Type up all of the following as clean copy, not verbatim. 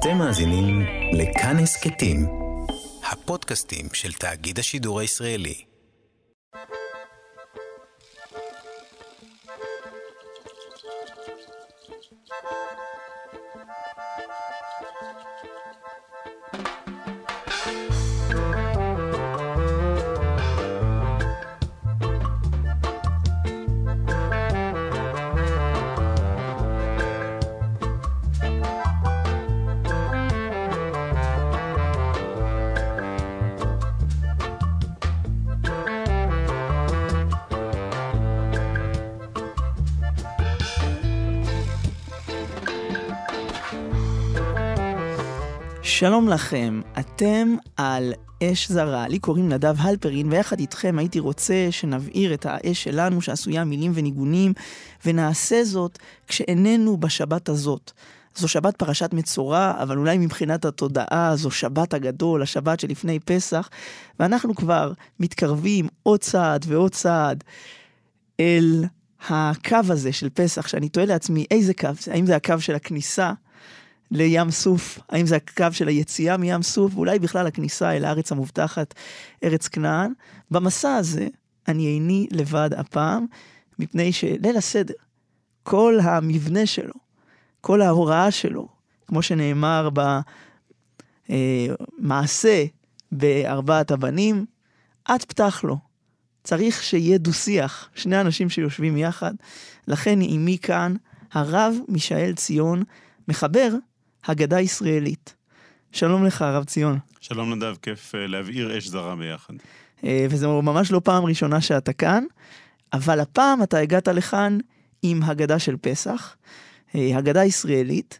אתם מאזינים לכאן הסכתים, הפודקאסטים של תאגיד השידור הישראלי. שלום לכם, אתם על אש זרה, לי קוראים נדב הלפרין, ויחד איתכם הייתי רוצה שנבעיר את האש שלנו שעשויה מילים וניגונים, ונעשה זאת כשאיננו בשבת הזאת. זו שבת פרשת מצורע, אבל אולי מבחינת התודעה זו שבת הגדול, השבת שלפני פסח, ואנחנו כבר מתקרבים עוד צעד ועוד צעד אל הקו הזה של פסח, שאני תוהה לעצמי איזה קו, האם זה הקו של הכניסה לים סוף, האם זה הקו של היציאה מים סוף, ואולי בכלל הכניסה אל הארץ המובטחת, ארץ כנען. במסע הזה אני איני לבד הפעם, מפני שליל הסדר, כל המבנה שלו, כל ההוראה שלו, כמו שנאמר במעשה בארבעת הבנים, עד פתח לו. צריך שיהיה דו-שיח, שני אנשים שיושבים יחד. לכן עימי כאן הרב מישאל ציון, מחבר הגדה ישראלית. שלום לך, הרב ציון. שלום נדב, כיף להבעיר אש זרה ביחד. וזו ממש לא פעם ראשונה שאתה כאן, אבל הפעם אתה הגעת לכאן עם הגדה של פסח, הגדה ישראלית.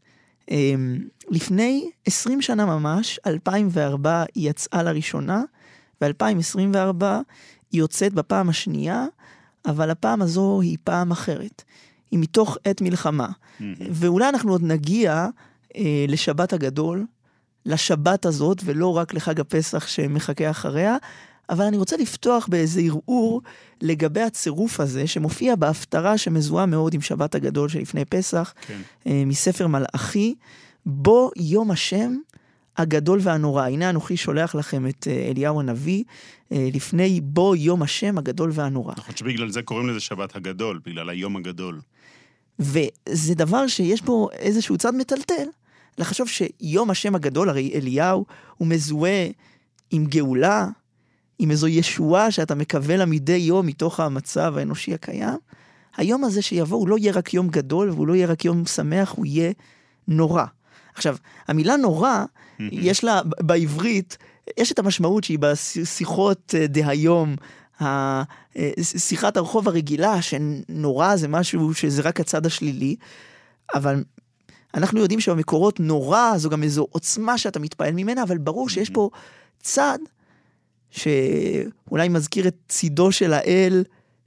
לפני 20 שנה ממש, 2004 היא יצאה לראשונה, ו-2024 היא יוצאת בפעם השנייה, אבל הפעם הזו היא פעם אחרת. היא מתוך עת מלחמה. ואולי אנחנו עוד נגיע לשבת הגדול, לשבת הזאת, ולא רק לחג הפסח שמחכה אחריה, אבל אני רוצה לפתוח באיזה ערעור לגבי הצירוף הזה, שמופיע בהפטרה שמזוהה מאוד עם שבת הגדול שלפני פסח, כן. מספר מלאכי, בו יום השם הגדול והנורא. הנה אנוכי שולח לכם את אליהו הנביא, לפני בו יום השם הגדול והנורא. נכון שבגלל זה קוראים לזה שבת הגדול, בגלל היום הגדול. וזה דבר שיש בו איזשהו צד מטלטל, לחשוב שיום השם הגדול, הרי אליהו, הוא מזוהה עם גאולה, עם איזו ישועה שאתה מקווה לה מדי יום מתוך המצב האנושי הקיים. היום הזה שיבוא, הוא לא יהיה רק יום גדול, והוא לא יהיה רק יום שמח, הוא יהיה נורא. עכשיו, המילה נורא, יש לה בעברית, יש את המשמעות שהיא בשיחות דהיום, שיחת הרחוב הרגילה, שנורא זה משהו שזה רק הצד השלילי, אבל אנחנו יודעים שבמקורות נורא, זו גם איזו עוצמה שאתה מתפעל ממנה, אבל ברור שיש פה צד, שאולי מזכיר את צידו של האל,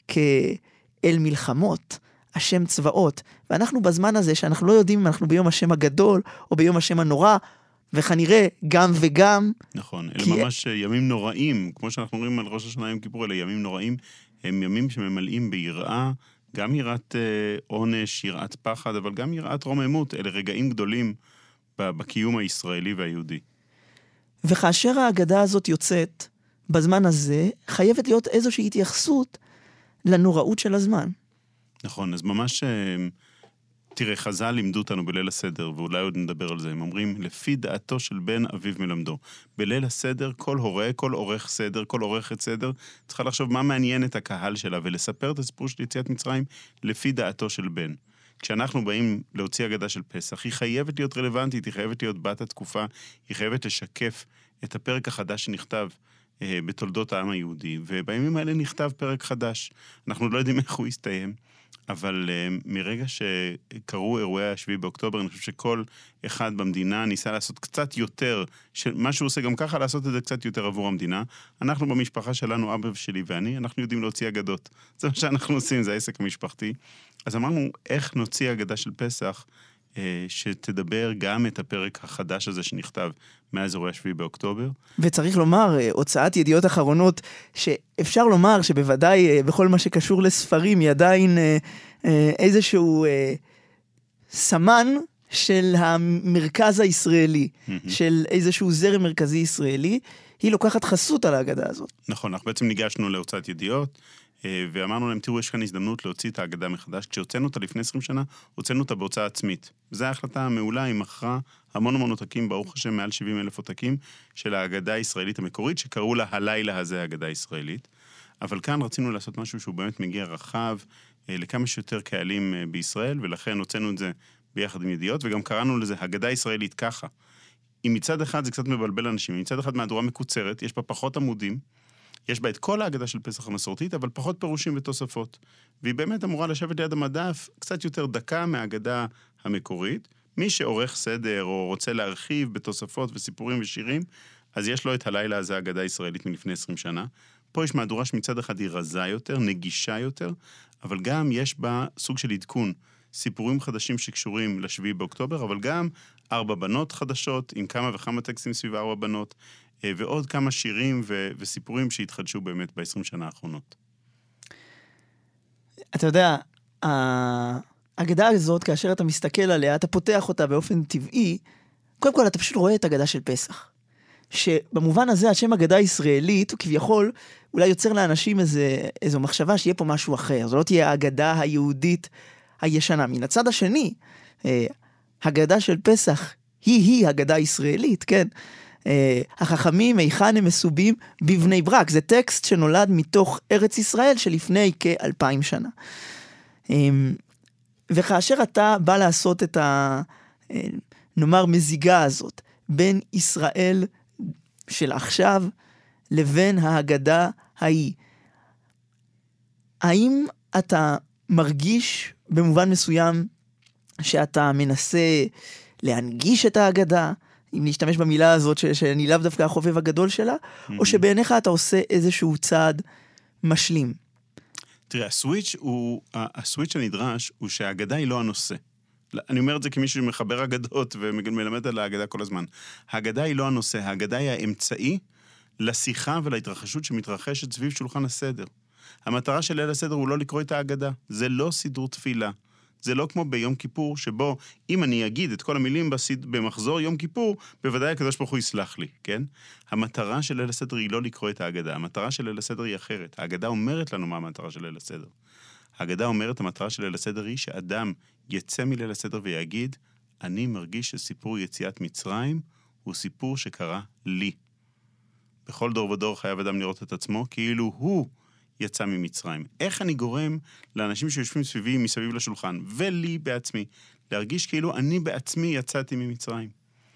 כאל מלחמות, השם צבאות, ואנחנו בזמן הזה, שאנחנו לא יודעים אם אנחנו ביום השם הגדול, או ביום השם הנורא, וכנראה גם וגם. נכון, אלה ממש ימים נוראים, כמו שאנחנו אומרים על ראש השנה יום כיפור, אלה ימים נוראים, הם ימים שממלאים ביראה, גם יראת עונש, יראת פחד, אבל גם יראת רוממות, אלה רגעים גדולים בקיום הישראלי והיהודי. וכאשר ההגדה הזאת יוצאת, בזמן הזה, חייבת להיות איזושהי התייחסות לנוראות של הזמן. נכון, אז ממש תראה, חז"ל לימדו אותנו בליל הסדר, ואולי עוד נדבר על זה, הם אומרים, לפי דעתו של בן אביו מלמדו. בליל הסדר, כל הורה, כל עורך סדר, כל עורכת סדר, צריכה לחשוב מה מעניין את הקהל שלה, ולספר את הסיפור של יציאת מצרים לפי דעתו של בן. כשאנחנו באים להוציא הגדה של פסח, היא חייבת להיות רלוונטית, היא חייבת להיות בת התקופה, היא חייבת לשקף את הפרק החדש שנכתב בתולדות העם היהודי, ובימים האלה נכתב פרק חדש. אנחנו לא יודעים איך הוא יסתיים, אבל מרגע שקרו אירועי השביעי באוקטובר, אני חושב שכל אחד במדינה ניסה לעשות קצת יותר, מה שהוא עושה גם ככה, לעשות את זה קצת יותר עבור המדינה. אנחנו במשפחה שלנו, אבא שלי ואני, אנחנו יודעים להוציא אגדות. זה מה שאנחנו עושים, זה העסק המשפחתי. אז אמרנו, איך נוציא אגדה של פסח, שתדבר גם את הפרק החדש הזה שנכתב מאז אירועי השביעי באוקטובר. וצריך לומר, הוצאת ידיעות אחרונות, שאפשר לומר שבוודאי בכל מה שקשור לספרים, היא עדיין איזשהו סמן של המרכז הישראלי, של איזשהו זרם מרכזי ישראלי, היא לוקחת חסות על ההגדה הזאת. נכון, אנחנו בעצם ניגשנו להוצאת ידיעות, ואמרנו להם, תראו, יש כאן הזדמנות להוציא את ההגדה מחדש. כשהוצאנו אותה לפני 20 שנה, הוצאנו אותה בהוצאה עצמית. זו ההחלטה המעולה, היא מכרה המון עותקים, ברוך השם, מעל 70,000 עותקים, של ההגדה הישראלית המקורית, שקראו לה הלילה הזה ההגדה הישראלית. אבל כאן רצינו לעשות משהו שהוא באמת מגיע רחב, לכמה שיותר קהלים בישראל, ולכן הוצאנו את זה ביחד עם ידיעות, וגם קראנו לזה הגדה ישראלית ככה. אם מצד אחד זה קצת מבלבל אנשים, מצד אחד מהדורה מקוצרת, יש בה פחות עמודים, יש בה את כל ההגדה של פסח המסורתית, אבל פחות פירושים ותוספות. והיא באמת אמורה לשבת ליד המדף קצת יותר דקה מההגדה המקורית. מי שעורך סדר או רוצה להרחיב בתוספות וסיפורים ושירים, אז יש לו את הלילה הזה ההגדה הישראלית מלפני 20 שנה. פה יש מהדורה שמצד אחד היא רזה יותר, נגישה יותר, אבל גם יש בה סוג של עדכון, סיפורים חדשים שקשורים ל7 באוקטובר, אבל גם 4 בנות חדשות, עם כמה וכמה טקסטים סביב 4 בנות, ועוד כמה שירים וסיפורים שהתחדשו באמת ב-20 שנה האחרונות. אתה יודע, ההגדה הזאת, כאשר אתה מסתכל עליה, אתה פותח אותה באופן טבעי, קודם כל אתה פשוט רואה את הגדה של פסח. שבמובן הזה, השם הגדה ישראלית, הוא כביכול, אולי יוצר לאנשים איזו מחשבה שיהיה פה משהו אחר. זו לא תהיה ההגדה היהודית הישנה. מן הצד השני, הגדה של פסח היא הגדה ישראלית, כן? החכמים, היכן הם מסובים בבני ברק. זה טקסט שנולד מתוך ארץ ישראל שלפני כ-2000 שנה. וכאשר אתה בא לעשות את נאמר מזיגה הזאת, בין ישראל של עכשיו לבין ההגדה ההיא, האם אתה מרגיש במובן מסוים שאתה מנסה להנגיש את ההגדה, אם להשתמש במילה הזאת שאני לאו דווקא החובב הגדול שלה, או שבעיניך אתה עושה איזשהו צעד משלים? תראה, הסוויץ' הנדרש הוא שההגדה היא לא הנושא. אני אומר את זה כמישהו שמחבר אגדות ומלמד על ההגדה כל הזמן. ההגדה היא לא הנושא, ההגדה היא האמצעי לשיחה ולהתרחשות שמתרחשת סביב שולחן הסדר. המטרה של ליל הסדר הוא לא לקרוא את ההגדה, זה לא סידור תפילה. זה לא כמו ביום כיפור, שבו אם אני אגיד את כל המילים במחזור יום כיפור, בוודאי הקדוש ברוך הוא יסלח לי, כן? המטרה של ליל הסדר היא לא לקרוא את ההגדה, המטרה של ליל הסדר היא אחרת. ההגדה אומרת לנו מה המטרה של ליל הסדר. ההגדה אומרת, המטרה של ליל הסדר היא שאדם יצא מליל הסדר ויגיד, אני מרגיש שסיפור יציאת מצרים הוא סיפור שקרה לי. בכל דור ודור חייב אדם לראות את עצמו, כאילו הוא יצא ממצרים. איך אני גורם לאנשים שיושבים סביבי מסביב לשולחן, ולי בעצמי, להרגיש כאילו אני בעצמי יצאתי ממצרים.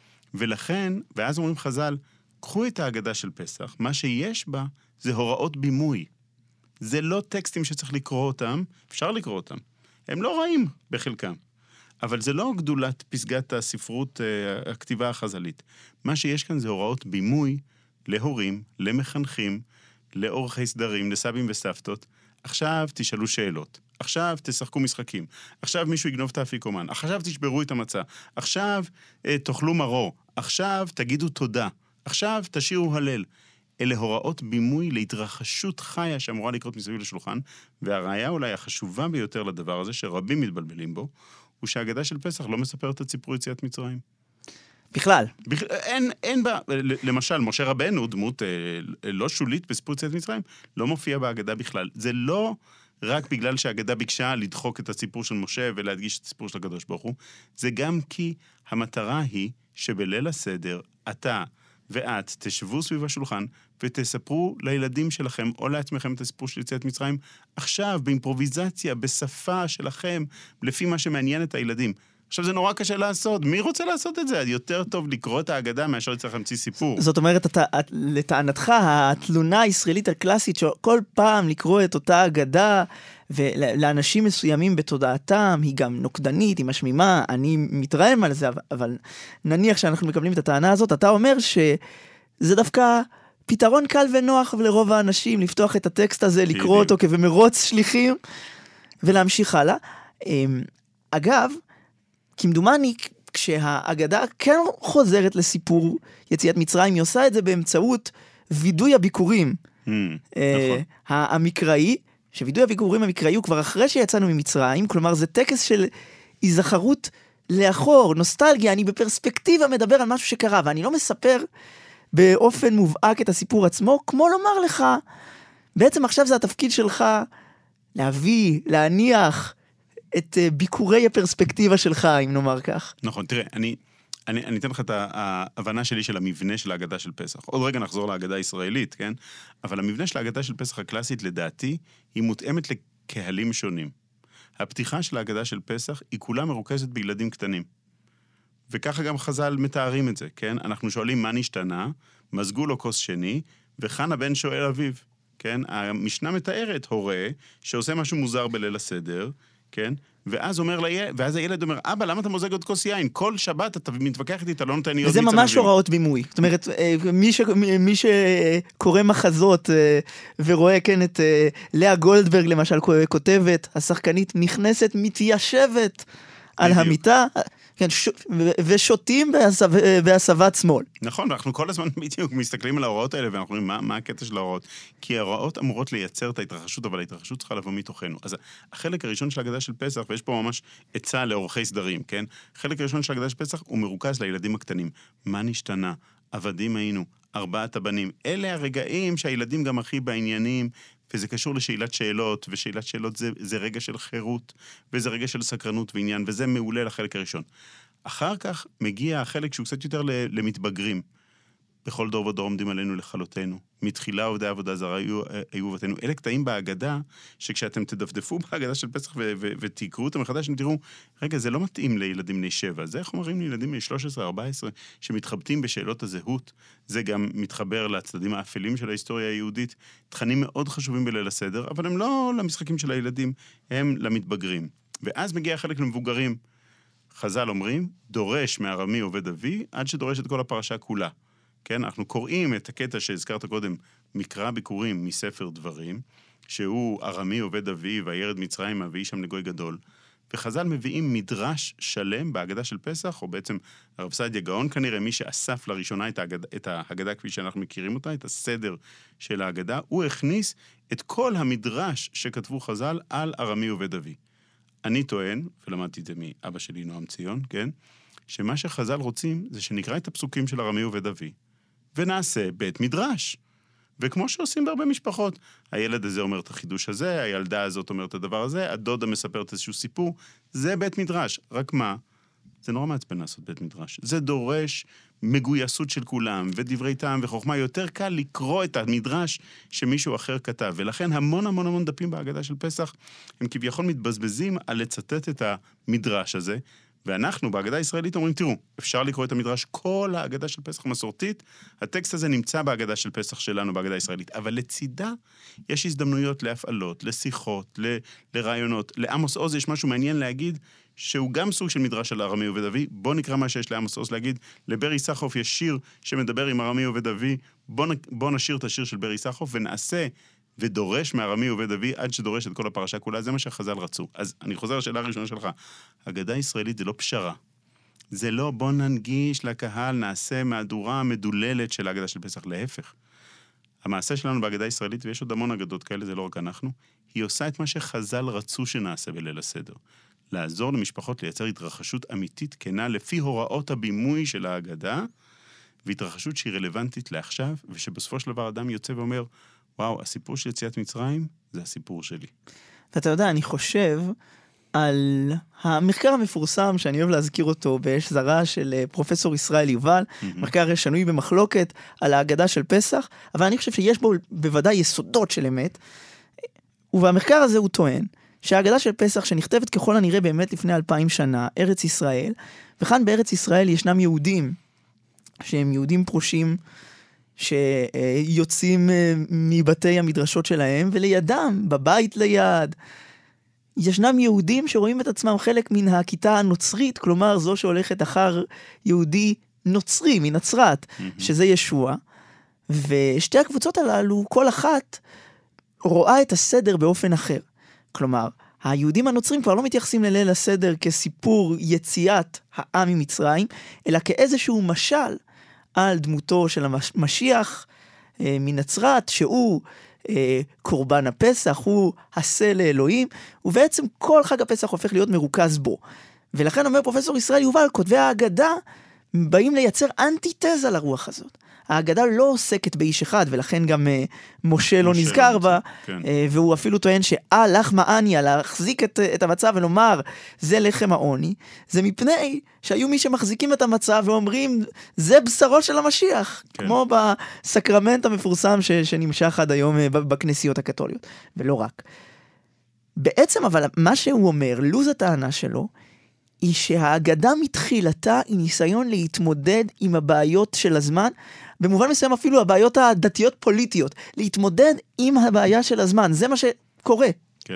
ולכן, ואז אומרים חז"ל, קחו את ההגדה של פסח, מה שיש בה זה הוראות בימוי. זה לא טקסטים שצריך לקרוא אותם, אפשר לקרוא אותם. הם לא רעים בחלקם. אבל זה לא גדולת פסגת הספרות, הכתיבה החז"לית. מה שיש כאן זה הוראות בימוי להורים, למחנכים, לאורחי סדרים, לסבים וסבתות. עכשיו תשאלו שאלות. עכשיו תשחקו משחקים. עכשיו מישהו יגנוב את האפיקומן. עכשיו תשברו את המצה. עכשיו תאכלו מרור. עכשיו תגידו תודה. עכשיו תשירו הלל. אלה הוראות בימוי להתרחשות חיה שאמורה לקרות מסביב לשולחן, והראיה אולי החשובה ביותר לדבר הזה, שרבים מתבלבלים בו, הוא שההגדה של פסח לא מספרת את סיפור יציאת מצרים. בכלל. אין בה, למשל, משה רבנו, דמות לא שולית בסיפור יציאת מצרים, לא מופיע בהגדה בכלל. זה לא רק בגלל שההגדה ביקשה לדחוק את הסיפור של משה ולהדגיש את הסיפור של הקדוש ברוך הוא, זה גם כי המטרה היא שבליל הסדר, אתה ואת תשבו סביב השולחן ותספרו לילדים שלכם או לעצמכם את הסיפור של יציאת מצרים עכשיו, באימפרוביזציה, בשפה שלכם, לפי מה שמעניין את הילדים. עכשיו זה נורא קשה לעשות, מי רוצה לעשות את זה? יותר טוב לקרוא את ההגדה מאשר לצריך להמציא סיפור. זאת אומרת, לטענתך, התלונה הישראלית הקלאסית, שכל פעם לקרוא את אותה הגדה, ולאנשים מסוימים בתודעתם, היא גם נוקדנית, היא משמימה, אני מתרעם על זה, אבל נניח שאנחנו מקבלים את הטענה הזאת, אתה אומר שזה דווקא פתרון קל ונוח לרוב האנשים, לפתוח את הטקסט הזה, לקרוא אותו כבמרוץ שליחים, ולהמשיך הלאה. אגב, כמדומני, כשהאגדה כן חוזרת לסיפור יציאת מצרים, היא עושה את זה באמצעות וידוי הביקורים המקראי, שווידוי הביקורים המקראי הוא כבר אחרי שיצאנו ממצרים, כלומר זה טקס של היזכרות לאחור, נוסטלגיה, אני בפרספקטיבה מדבר על משהו שקרה, ואני לא מספר באופן מובהק את הסיפור עצמו, כמו לומר לך, בעצם עכשיו זה התפקיד שלך להביא, להניח את ביקורי הפרספקטיבה שלך, אם נאמר כך. נכון, תראה, אני אתן לך את ההבנה שלי של המבנה של ההגדה של פסח. עוד רגע נחזור להגדה הישראלית, כן? אבל המבנה של ההגדה של פסח הקלאסית, לדעתי, היא מותאמת לקהלים שונים. הפתיחה של ההגדה של פסח היא כולה מרוכזת בילדים קטנים. וככה גם חז"ל מתארים את זה, כן? אנחנו שואלים מה נשתנה, מזגו לו כוס שני, וחנה בן שואל אביו, כן? המשנה מתארת הורה שעושה משהו מוזר בליל הסדר, כן? ואז הילד אומר, אבא, למה אתה מוזג עוד כוס יין? כל שבת אתה מתווכח איתי, אתה לא נותן לי עוד מיץ ענבים. וזה ממש הוראות בימוי. זאת אומרת, מי שקורא מחזות ורואה, כן, את לאה גולדברג, למשל, כותבת, השחקנית נכנסת, מתיישבת על המיטה, כן, ושותים בהסבת שמאל. נכון, אנחנו כל הזמן בדיוק מסתכלים על ההוראות האלה, ואנחנו אומרים, מה הקטע של ההוראות? כי ההוראות אמורות לייצר את ההתרחשות, אבל ההתרחשות צריכה לבוא מתוכנו. אז החלק הראשון של ההגדה של פסח, ויש פה ממש עצה לאורחי סדרים, כן? החלק הראשון של ההגדה של פסח הוא מרוכז לילדים הקטנים. מה נשתנה? עבדים היינו, 4 הבנים. אלה הרגעים שהילדים גם הכי בעניינים, וזה קשור לשאלת שאלות, ושאלת שאלות זה רגע של חירות, וזה רגע של סקרנות ועניין, וזה מעולה לחלק הראשון. אחר כך מגיע החלק שהוא קצת יותר למתבגרים. בכל דור ודור עומדים עלינו לכלותנו. מתחילה עובדי עבודה זרה היו ובתינו. אלה קטעים בהגדה, שכשאתם תדפדפו בהגדה של פסח ותקראו אותם מחדש, אתם תראו, רגע, זה לא מתאים לילדים בני 7. זה חומרים לילדים בני 13-14, שמתחבטים בשאלות הזהות. זה גם מתחבר לצדדים האפלים של ההיסטוריה היהודית. תכנים מאוד חשובים בליל הסדר, אבל הם לא למשחקים של הילדים, הם למתבגרים. ואז מגיע חלק למבוגרים. חז"ל אומרים, דורש מארמי עובד אבי, עד שדורש את כל הפרשה כולה. כן, אנחנו קוראים את הקטע שהזכרת קודם, מקרא ביקורים מספר דברים, שהוא ארמי עובד אבי, והירד מצרים, ויהי שם לגוי גדול. וחז"ל מביאים מדרש שלם בהגדה של פסח, או בעצם הרב סעדיה גאון כנראה, מי שאסף לראשונה את ההגדה כפי שאנחנו מכירים אותה, את הסדר של ההגדה, הוא הכניס את כל המדרש שכתבו חז"ל על ארמי עובד אבי. אני טוען, ולמדתי את זה מאבא שלי נועם ציון, כן? שמה שחז"ל רוצים זה שנקרא את הפסוקים של ארמי עובד אבי, ונעשה בית מדרש. וכמו שעושים בהרבה משפחות, הילד הזה אומר את החידוש הזה, הילדה הזאת אומרת את הדבר הזה, הדודה מספרת איזשהו סיפור, זה בית מדרש. רק מה? זה נורא מעצבן לעשות בית מדרש. זה דורש מגויסות של כולם, ודברי טעם וחוכמה. יותר קל לקרוא את המדרש שמישהו אחר כתב. ולכן המון דפים בהגדה של פסח, הם כביכול מתבזבזים על לצטט את המדרש הזה, ואנחנו בהגדה הישראלית אומרים, תראו, אפשר לקרוא את המדרש, כל ההגדה של פסח מסורתית, הטקסט הזה נמצא בהגדה של פסח שלנו, בהגדה הישראלית, אבל לצידה יש הזדמנויות להפעלות, לשיחות, לרעיונות. לעמוס עוז יש משהו מעניין להגיד, שהוא גם סוג של מדרש של ארמי עובד אבי. בוא נקרא מה שיש לעמוס עוז להגיד. לברי סחוף יש שיר שמדבר עם ארמי עובד אבי, בוא נשיר את השיר של ברי סחוף ונעשה ודורש מארמי עובד אבי עד שדורש את כל הפרשה כולה. זה מה שחז"ל רצו. אז אני חוזר לשאלה הראשונה שלך. הגדה הישראלית זה לא פשרה. זה לא בוא ננגיש לקהל, נעשה מהדורה מדוללת של ההגדה של פסח. להפך. המעשה שלנו בהגדה הישראלית, ויש עוד המון אגדות כאלה, זה לא רק אנחנו, היא עושה את מה שחז"ל רצו שנעשה בליל הסדר. לעזור למשפחות לייצר התרחשות אמיתית כנה לפי הוראות הבימוי של ההגדה, והתרחשות שהיא רלוונטית לעכשיו, ושבסופו של דבר אדם יוצא ואומר, וואו, הסיפור של יציאת מצרים זה הסיפור שלי. ואתה יודע, אני חושב על המחקר המפורסם, שאני אוהב להזכיר אותו, באש זרה של פרופסור ישראל יובל, מחקר שנוי במחלוקת על ההגדה של פסח, אבל אני חושב שיש בו בוודאי יסודות של אמת, ובמחקר הזה הוא טוען, שההגדה של פסח שנכתבת ככל הנראה באמת לפני 2000 שנה, ארץ ישראל, וכאן בארץ ישראל ישנם יהודים, שהם יהודים פרושים, שיוצאים מבתי המדרשות שלהם, ולידם, בבית ליד, ישנם יהודים שרואים את עצמם חלק מן הכיתה הנוצרית, כלומר זו שהולכת אחר יהודי נוצרי, מנצרת, שזה ישוע, ושתי הקבוצות הללו, כל אחת רואה את הסדר באופן אחר. כלומר, היהודים הנוצרים כבר לא מתייחסים לליל הסדר כסיפור יציאת העם ממצרים, אלא כאיזשהו משל על דמותו של המשיח מנצרת, שהוא קורבן הפסח, הוא עשה לאלוהים, ובעצם כל חג הפסח הופך להיות מרוכז בו. ולכן אומר פרופסור ישראל יובל, כותבי ההגדה באים לייצר אנטיתזה לרוח הזאת. ההגדה לא עוסקת באיש אחד, ולכן גם משה לא נזכר בה, כן. והוא אפילו טוען לחם העניה, להחזיק את המצב ולומר, זה לחם העוני, זה מפני שהיו מי שמחזיקים את המצב ואומרים, זה בשרו של המשיח, כן. כמו בסקרמנט המפורסם שנמשך עד היום בכנסיות הקתוליות, ולא רק. בעצם, אבל מה שהוא אומר, לוז הטענה שלו, היא שההגדה מתחילתה היא ניסיון להתמודד עם הבעיות של הזמן, במובן מסוים אפילו הבעיות הדתיות פוליטיות, להתמודד עם הבעיה של הזמן, זה מה שקורה. כן.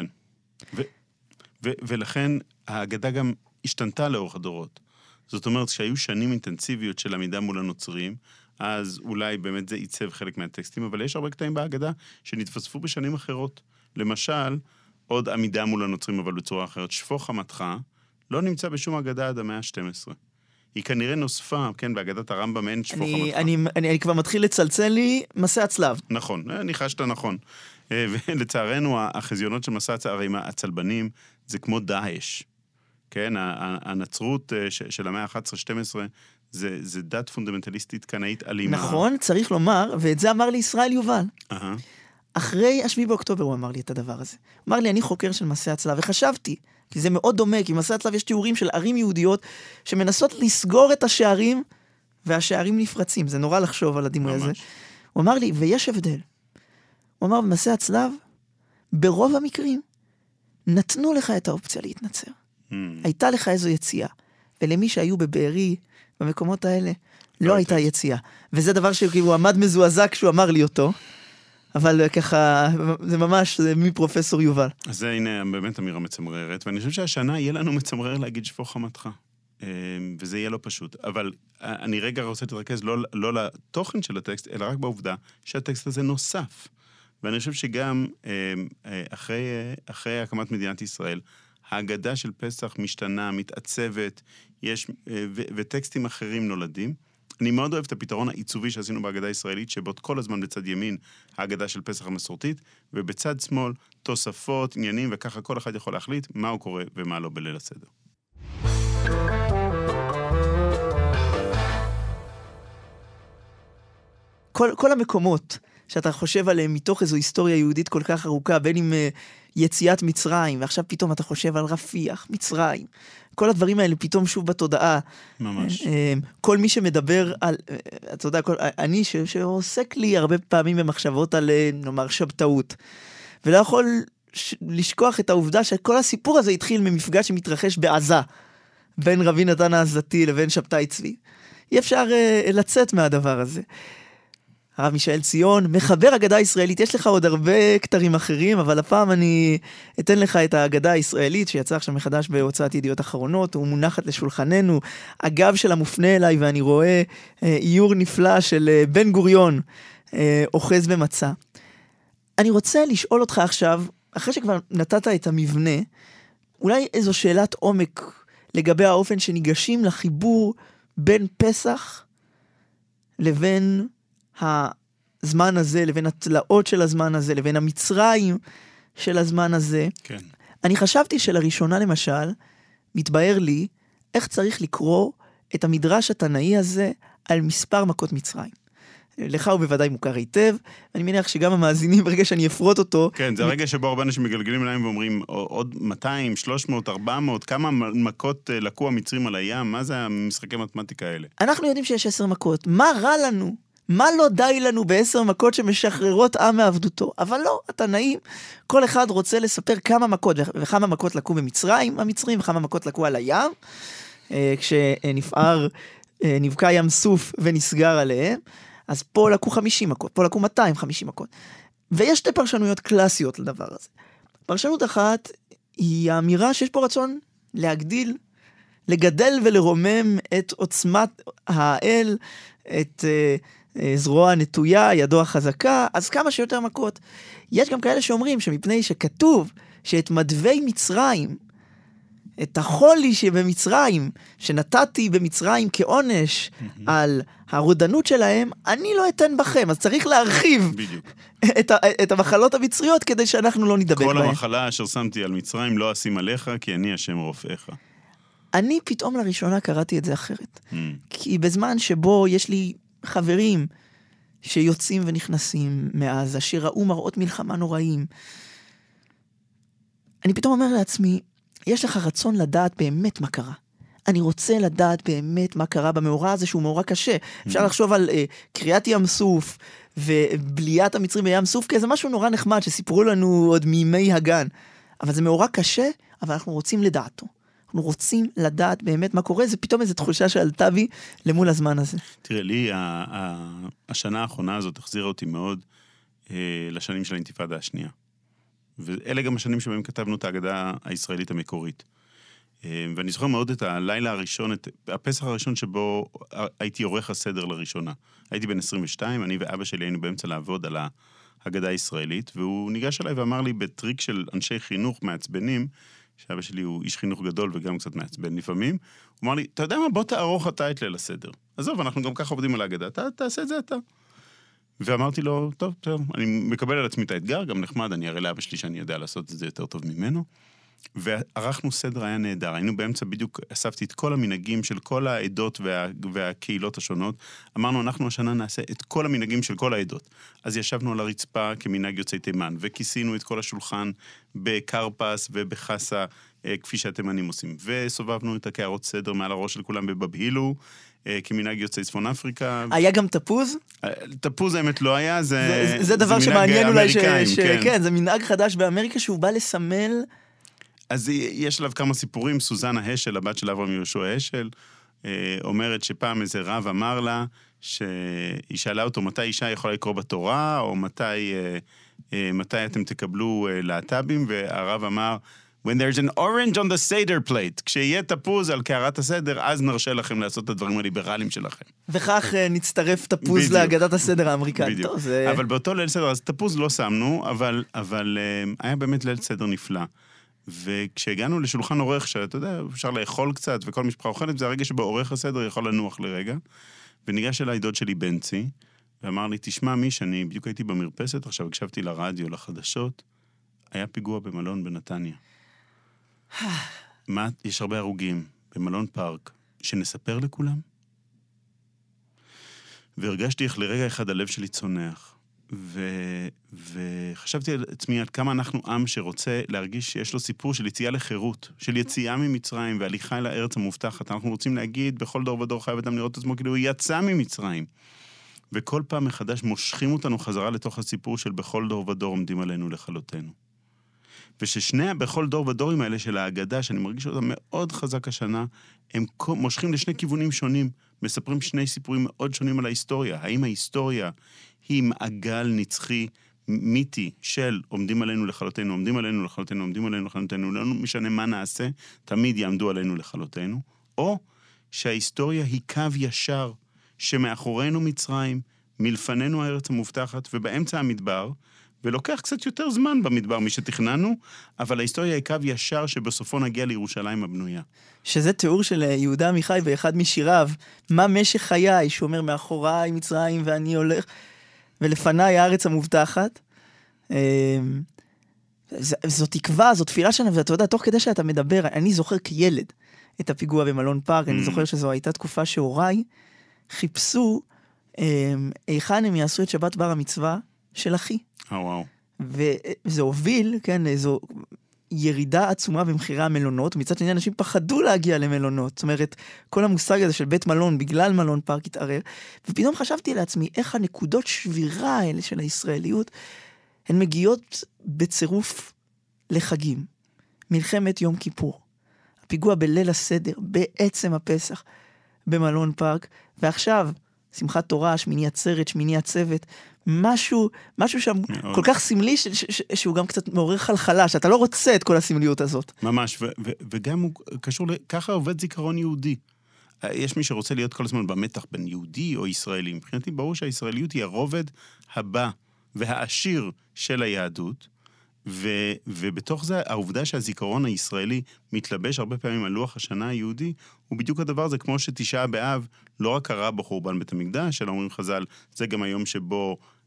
ולכן ההגדה גם השתנתה לאורך הדורות. זאת אומרת שהיו שנים אינטנסיביות של עמידה מול הנוצרים, אז אולי באמת זה עיצב חלק מהטקסטים, אבל יש הרבה קטעים בהגדה שנתפספו בשנים אחרות. למשל, עוד עמידה מול הנוצרים, אבל בצורה אחרת, שפוך חמתך, לא נמצא בשום אגדה עד המאה ה-12. היא כנראה נוספה, כן, בהגדת הרמב"ם אין שפוך חמתך. אני כבר מתחיל לצלצל לי מסע הצלב. נכון, ניחשת נכון. ולצערנו, החזיונות של מסע הצלבנים, זה כמו דאעש. כן, הנצרות של המאה ה-11-12, זה דת פונדמנטליסטית קנאית אלימה. נכון, צריך לומר, ואת זה אמר לי ישראל יובל. אחרי 7 באוקטובר הוא אמר לי את הדבר הזה. הוא אמר לי, אני חוקר של מסע הצלב, וחשבתי, כי זה מאוד דומה, כי במסע הצלב יש תיאורים של ערים יהודיות, שמנסות לסגור את השערים, והשערים נפרצים. זה נורא לחשוב על הדימוי הזה. הוא אמר לי, ויש הבדל. הוא אמר, במסע הצלב, ברוב המקרים, נתנו לך את האופציה להתנצר. הייתה לך איזו יציאה. ולמי שהיו בבארי, במקומות האלה, לא הייתה יציאה. וזה דבר שהוא עמד מזועזע כשהוא אמר לי אותו. אבל ככה, זה ממש, זה מפרופסור יובל. אז זה הנה באמת אמירה מצמררת, ואני חושב שהשנה יהיה לנו מצמרר להגיד שפוך חמתך. וזה יהיה לא פשוט. אבל אני רגע רוצה להתרכז לא לתוכן של הטקסט, אלא רק בעובדה שהטקסט הזה נוסף. ואני חושב שגם אחרי הקמת מדינת ישראל, ההגדה של פסח משתנה, מתעצבת, וטקסטים אחרים נולדים. אני מאוד אוהב את הפתרון העיצובי שעשינו בהגדה הישראלית, שבו כל הזמן בצד ימין ההגדה של פסח המסורתית, ובצד שמאל תוספות, עניינים, וככה כל אחד יכול להחליט מה הוא קורא ומה לא בליל הסדר. כל המקומות שאתה חושב עליהם מתוך איזו היסטוריה יהודית כל כך ארוכה, בין עם יציאת מצרים, ועכשיו פתאום אתה חושב על רפיח, מצרים, כל הדברים האלה פתאום שוב בתודעה. ממש. כל מי שמדבר על, אתה יודע, אני שעוסק לי הרבה פעמים במחשבות על, נאמר, שבתאות, ולא יכול לשכוח את העובדה שכל הסיפור הזה התחיל ממפגש שמתרחש בעזה, בין רבי נתן העזתי לבין שבתאי צבי. אי אפשר לצאת מהדבר הזה. הרב מישאל ציון, מחבר אגדה הישראלית, יש לך עוד הרבה כתרים אחרים, אבל הפעם אני אתן לך את האגדה הישראלית, שיצא עכשיו מחדש בהוצאת ידיעות אחרונות, הוא מונחת לשולחננו, הגב שלה מופנה אליי, ואני רואה איור נפלא של בן גוריון, אוחז במצע. אני רוצה לשאול אותך עכשיו, אחרי שכבר נתת את המבנה, אולי איזו שאלת עומק, לגבי האופן שניגשים לחיבור בין פסח, לבין הזמן הזה, לבין התלאות של הזמן הזה, לבין המצרים של הזמן הזה. כן. אני חשבתי שלראשונה למשל, מתבהר לי איך צריך לקרוא את המדרש התנאי הזה על מספר מכות מצרים. לך הוא בוודאי מוכר היטב, ואני מניח שגם המאזינים ברגע שאני אפרוט אותו. כן, זה הרגע שבו הרבה אנשים מגלגלים להם ואומרים, עוד 200, 300, 400, כמה מכות לקו המצרים על הים, מה זה המשחקי מתמטיקה האלה? אנחנו יודעים שיש 10 מכות, מה רע לנו? מה לא די לנו ב10 מכות שמשחררות עם מעבדותו? אבל לא, התנאים, כל אחד רוצה לספר כמה מכות, וכמה מכות לקו במצרים, המצרים, וכמה מכות לקו על הים, נבקע ים סוף ונסגר עליהם, אז פה לקו 50 מכות, פה לקו 250 מכות. ויש 2 פרשנויות קלאסיות לדבר הזה. פרשנות אחת היא האמירה שיש פה רצון להגדיל, לגדל ולרומם את עוצמת האל, את זרוע הנטויה, ידו החזקה, אז כמה שיותר מכות. יש גם כאלה שאומרים שמפני שכתוב שאת מדווי מצרים, את החולי שבמצרים, שנתתי במצרים כעונש על הרודנות שלהם, אני לא אתן בכם, אז צריך להרחיב את המחלות המצריות כדי שאנחנו לא נדבק בהן. כל המחלה אשר שמתי על מצרים לא אשים עליך, כי אני השם רופאיך. אני פתאום לראשונה קראתי את זה אחרת. כי בזמן שבו יש לי חברים שיוצאים ונכנסים מעזה, שראו מראות מלחמה נוראים, אני פתאום אומר לעצמי, יש לך רצון לדעת באמת מה קרה. אני רוצה לדעת באמת מה קרה במאורע הזה, שהוא מאורע קשה. אפשר לחשוב על קריאת ים סוף, ובליית המצרים בים סוף, כי זה משהו נורא נחמד, שסיפרו לנו עוד מימי הגן. אבל זה מאורע קשה, אבל אנחנו רוצים לדעתו. אנחנו רוצים לדעת באמת מה קורה, זה פתאום איזו תחושה שעלתה בי למול הזמן הזה. תראה, לי, השנה האחרונה הזאת החזירה אותי מאוד לשנים של האינתיפאדה השנייה. ואלה גם השנים שבהם כתבנו את ההגדה הישראלית המקורית. ואני זוכר מאוד את הלילה הראשון, את הפסח הראשון שבו הייתי עורך הסדר לראשונה. הייתי בן 22, אני ואבא שלי היינו באמצע לעבוד על ההגדה הישראלית, והוא ניגש אליי ואמר לי בטריק של אנשי חינוך מעצבנים, שאבא שלי הוא איש חינוך גדול וגם קצת מעצבן לפעמים, הוא אמר לי, אתה יודע מה, בוא תערוך אתה את ליל הסדר. עזוב, אנחנו גם ככה עובדים על ההגדה, תעשה את זה אתה. ואמרתי לו, טוב, אני מקבל על עצמי את האתגר, גם נחמד, אני אראה לאבא שלי שאני יודע לעשות את זה יותר טוב ממנו. וערכנו סדר, היה נהדר. היינו באמצע בדיוק, אספתי את כל המנהגים של כל העדות והקהילות השונות. אמרנו, אנחנו השנה נעשה את כל המנהגים של כל העדות. אז ישבנו על הרצפה כמנהג יוצאי תימן, וכיסינו את כל השולחן בקרפס ובחסה, כפי שהתימנים עושים. וסובבנו את הקערות סדר מעל הראש של כולם בבבהילו, כמנהג יוצאי צפון אפריקה. היה גם תפוז? תפוז האמת לא היה, זה דבר שמעניין אולי, כן, זה מנהג חדש באמריקה שהוא בא לסמל... אז יש עליו כמה סיפורים, סוזנה השל, הבת של אברהם יהושע השל, אומרת שפעם איזה רב אמר לה, שהיא שאלה אותו מתי אישה יכולה לקרוא בתורה, או מתי אתם תקבלו להט"בים, והרב אמר, when there's an orange on the seder plate, כשיהיה תפוז על קערת הסדר, אז נרשה לכם לעשות את הדברים הליברליים שלכם. וכך נצטרף תפוז להגדת הסדר האמריקאי. בדיוק. אבל באותו ליל סדר, אז תפוז לא שמנו, אבל היה באמת ליל סדר נפלא. וכשהגענו לשולחן עורך, שאתה יודע, אפשר לאכול קצת, וכל משפחה אוכלת, זה הרגע שבו עורך הסדר יכול לנוח לרגע, וניגש אליי דוד שלי בנצי, ואמר לי, תשמע מיש, אני בדיוק הייתי במרפסת, עכשיו הקשבתי לרדיו, לחדשות, היה פיגוע במלון בנתניה. מה, יש הרבה הרוגים במלון פארק, שנספר לכולם? והרגשתי איך לרגע אחד הלב שלי צונח. וחשבתי על עצמי על כמה אנחנו עם שרוצה להרגיש שיש לו סיפור של יציאה לחירות, של יציאה ממצרים והליכה אל הארץ המובטחת. אנחנו רוצים להגיד, בכל דור ודור חייב אדם לראות את עצמו כאילו הוא יצא ממצרים. וכל פעם מחדש מושכים אותנו חזרה לתוך הסיפור של בכל דור ודור עומדים עלינו לכלותנו. וששני בכל דור ודורים האלה של ההגדה, שאני מרגיש אותם מאוד חזק השנה, הם מושכים לשני כיוונים שונים, מספרים שני סיפורים מאוד שונים על ההיסטוריה. האם ההיסטוריה היא מעגל נצחי, מיתי של עומדים עלינו לכלותנו, עומדים עלינו לכלותנו, עומדים עלינו לכלותנו, לא משנה מה נעשה, תמיד יעמדו עלינו לכלותנו, או שההיסטוריה היא קו ישר, שמאחורינו מצרים, מלפנינו הארץ המובטחת, ובאמצע המדבר, ולוקח קצת יותר זמן במדבר משתכננו, אבל ההיסטוריה היא קו ישר שבסופו נגיע לירושלים הבנויה. שזה תיאור של יהודה עמיחי באחד משיריו, מה משך חיי, שהוא אומר מאחוריי מצרים ואני הולך, ולפניי הארץ המובטחת. זו תקווה, זו תפילה שלנו, ואתה יודע, תוך כדי שאתה מדבר, אני זוכר כילד את הפיגוע במלון פארק, אני זוכר שזו הייתה תקופה שהוריי חיפשו היכן הם יעשו את שבת בר המצווה של אחי. וואו. וזה הוביל, כן, לאיזו ירידה עצומה במחירי המלונות, מצד שני אנשים פחדו להגיע למלונות, זאת אומרת, כל המושג הזה של בית מלון בגלל מלון פארק התערר, ופתאום חשבתי לעצמי איך הנקודות שבירה האלה של הישראליות, הן מגיעות בצירוף לחגים, מלחמת יום כיפור, הפיגוע בליל הסדר, בעצם הפסח, במלון פארק, ועכשיו, שמחת תורה, שמיני עצרת, שמיני הצוות, משהו שם כל כך סמלי, שהוא גם קצת מעורר חלחלה, שאתה לא רוצה את כל הסמליות הזאת. ממש, וגם הוא קשור, ככה עובד זיכרון יהודי. יש מי שרוצה להיות כל הזמן במתח בין יהודי או ישראלי. מבחינתי ברור שהישראליות היא הרובד הבא והעשיר של היהדות, ובתוך זה העובדה שהזיכרון הישראלי מתלבש הרבה פעמים על לוח השנה היהודי, הוא בדיוק הדבר הזה, כמו שתשעה באב לא רק קרה בחורבן בית המקדש, אלא אומרים חז"ל, זה גם היום שבו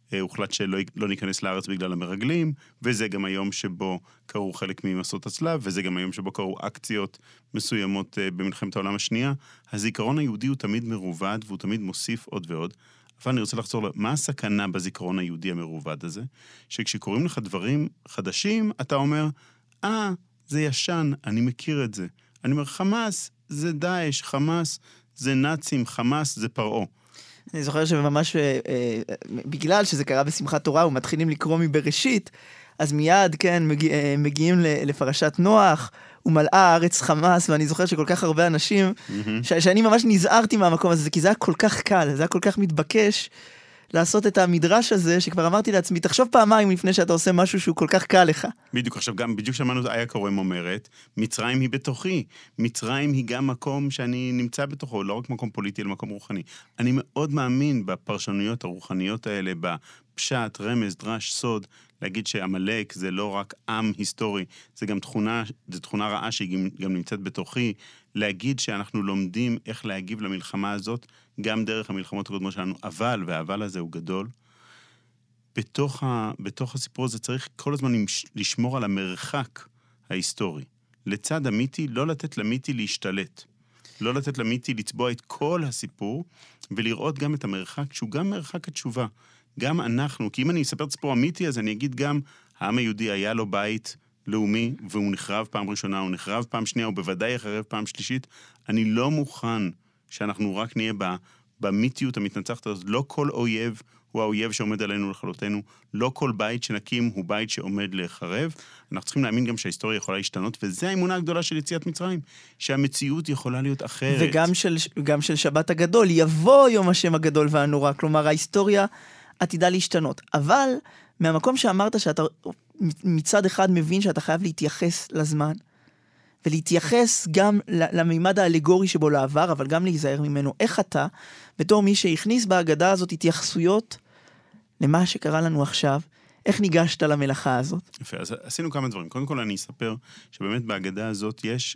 הוחלט שלא ניכנס לארץ בגלל המרגלים, וזה גם היום שבו קרו חלק ממסעות הצלב, וזה גם היום שבו קרו אקציות מסוימות במלחמת העולם השנייה. הזיכרון היהודי הוא תמיד מרובד, והוא תמיד מוסיף עוד ועוד. אבל אני רוצה לחזור מה הסכנה בזיכרון היהודי המרובד הזה? שכשקוראים לך דברים חדשים, אתה אומר, זה ישן, אני מכיר את זה. אני אומר, חמאס זה דאעש, חמאס זה נאצים, חמאס זה פרעה. אני זוכר שממש, בגלל שזה קרה בשמחת תורה, ומתחילים לקרוא מבראשית, אז מיד, כן, מגיעים לפרשת נוח, ומלאה הארץ חמאס, ואני זוכר שכל כך הרבה אנשים, שאני ממש נזהרתי מהמקום הזה, כי זה היה כל כך קל, זה היה כל כך מתבקש, לעשות את המדרש הזה, שכבר אמרתי לעצמי, תחשוב פעמיים לפני שאתה עושה משהו שהוא כל כך קל לך. בדיוק, עכשיו גם, בדיוק שמענו, איה כרם אומרת, מצרים היא בתוכי. מצרים היא גם מקום שאני נמצא בתוכו, לא רק מקום פוליטי, אלא מקום רוחני. אני מאוד מאמין בפרשנויות הרוחניות האלה, בפשט, רמז, דרש, סוד, להגיד שעמלק זה לא רק עם היסטורי, זה גם תכונה רעה שהיא גם נמצאת בתוכי, להגיד שאנחנו לומדים איך להגיב למלחמה הזאת, גם דרך המלחמות הקודמות שלנו, והאבל הזה הוא גדול. בתוך הסיפור הזה צריך כל הזמן לשמור על המרחק ההיסטורי. לצד המיתי, לא לתת למיתי להשתלט. לא לתת למיתי לצבוע את כל הסיפור, ולראות גם את המרחק, שהוא גם מרחק התשובה. גם אנחנו, כי אם אני אספר את סיפור אמיתי, אז אני אגיד גם, העם היהודי היה לו בית לאומי, והוא נחרב פעם ראשונה, הוא נחרב פעם שנייה, הוא בוודאי יחרב פעם שלישית. אני לא מוכן שאנחנו רק נהיה במיתיות המתנצחת הזאת. לא כל אויב הוא האויב שעומד עלינו לכלותנו, לא כל בית שנקים הוא בית שעומד להיחרב. אנחנו צריכים להאמין גם שההיסטוריה יכולה להשתנות, וזו האמונה הגדולה של יציאת מצרים, שהמציאות יכולה להיות אחרת. וגם של שבת הגדול, יבוא יום השם הגדול והנורא, כלומר ההיסטוריה עתידה להשתנות. אבל מהמקום שאמרת שאתה מצד אחד מבין שאתה חייב להתייחס לזמן, ולהתייחס גם למימד האלגורי שבו לעבר, אבל גם להיזהר ממנו. איך אתה, בתור מי שהכניס בהגדה הזאת התייחסויות למה שקרה לנו עכשיו, איך ניגשת למלאכה הזאת? יפה, אז עשינו כמה דברים. קודם כל אני אספר שבאמת בהגדה הזאת יש,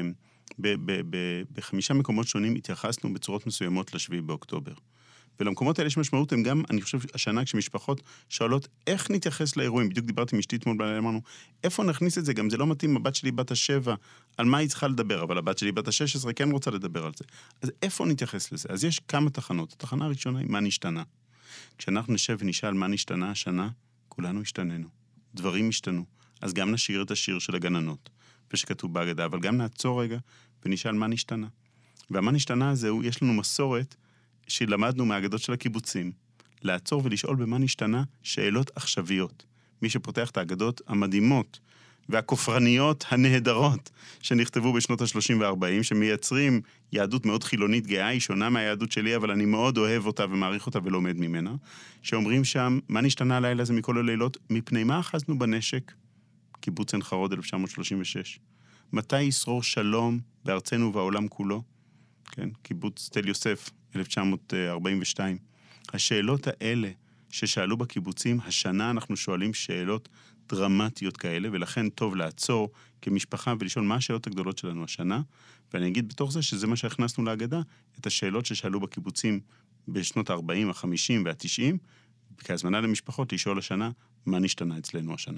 ב5 מקומות שונים התייחסנו בצורות מסוימות ל7 באוקטובר. ולמקומות האלה יש משמעות, הם גם, אני חושב, השנה כשמשפחות שואלות, איך נתייחס לאירועים? בדיוק דיברתי עם אשתי אתמול בלילה, אמרנו, איפה נכניס את זה? גם זה לא מתאים, הבת שלי בת 7, על מה היא צריכה לדבר? אבל הבת שלי בת 16 כן רוצה לדבר על זה. אז איפה נתייחס לזה? אז יש כמה תחנות. התחנה הראשונה היא מה נשתנה. כשאנחנו נשב ונשאל מה נשתנה השנה, כולנו השתננו. דברים השתנו. אז גם נשאיר את השיר של הגננות, ושכתוב בהגדה, אבל גם נעצור רגע ונשאל מה נשתנה. והמה נשתנה הזה, יש לנו מסורת שלמדנו מהאגדות של הקיבוצים, לעצור ולשאול במה נשתנה שאלות עכשוויות. מי שפותח את האגדות המדהימות והכופרניות הנהדרות שנכתבו בשנות ה-30 וה-40, שמייצרים יהדות מאוד חילונית גאה, היא שונה מהיהדות שלי, אבל אני מאוד אוהב אותה ומעריך אותה ולומד ממנה, שאומרים שם, מה נשתנה הלילה הזה מכל הלילות? מפני מה אחזנו בנשק? קיבוץ עין חרוד 1936. מתי ישרור שלום בארצנו ובעולם כולו? כן, קיבוץ תל יוסף 1942. השאלות האלה ששאלו בקיבוצים, השנה אנחנו שואלים שאלות דרמטיות כאלה, ולכן טוב לעצור כמשפחה ולשאול מה השאלות הגדולות שלנו השנה, ואני אגיד בתוך זה שזה מה שהכנסנו להגדה, את השאלות ששאלו בקיבוצים בשנות ה-40, ה-50 וה-90, כהזמנה למשפחות לשאול השנה, מה נשתנה אצלנו השנה.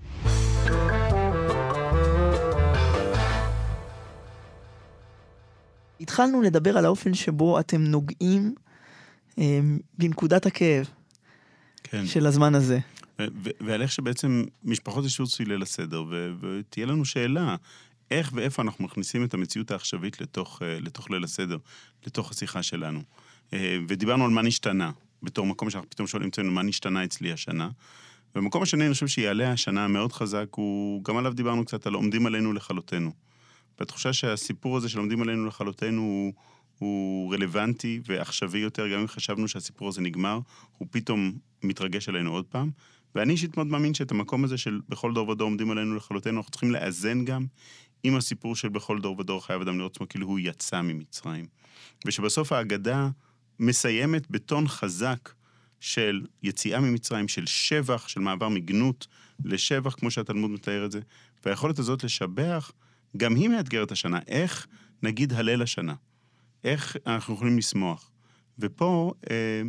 התחלנו לדבר על האופן שבו אתם נוגעים בנקודת הכאב של הזמן הזה. ועל איך שבעצם משפחות ישוצו ליל הסדר, ותהיה לנו שאלה, איך ואיפה אנחנו מכניסים את המציאות העכשווית לתוך ליל הסדר, לתוך השיחה שלנו. ודיברנו על מה נשתנה, בתור מקום שאנחנו פתאום שואלים אצלנו, מה נשתנה אצלי השנה. ומקום השני, אני חושב שיעלה השנה מאוד חזק, גם עליו דיברנו קצת על עומדים עלינו לכלותנו. והתחושה שהסיפור הזה של עומדים עלינו לכלותנו הוא רלוונטי ועכשווי יותר, גם אם חשבנו שהסיפור הזה נגמר, הוא פתאום מתרגש עלינו עוד פעם. ואני אישית מאוד מאמין שאת המקום הזה של בכל דור ודור עומדים עלינו לכלותנו, אנחנו צריכים לאזן גם עם הסיפור של בכל דור ודור חייב אדם לראות עצמו כאילו הוא יצא ממצרים. ושבסוף ההגדה מסיימת בטון חזק של יציאה ממצרים, של שבח, של מעבר מגנות לשבח, כמו שהתלמוד מתאר את זה. והיכולת הזאת לשבח, גם היא מאתגרת השנה. איך נגיד הלל השנה? איך אנחנו יכולים לשמוח? ופה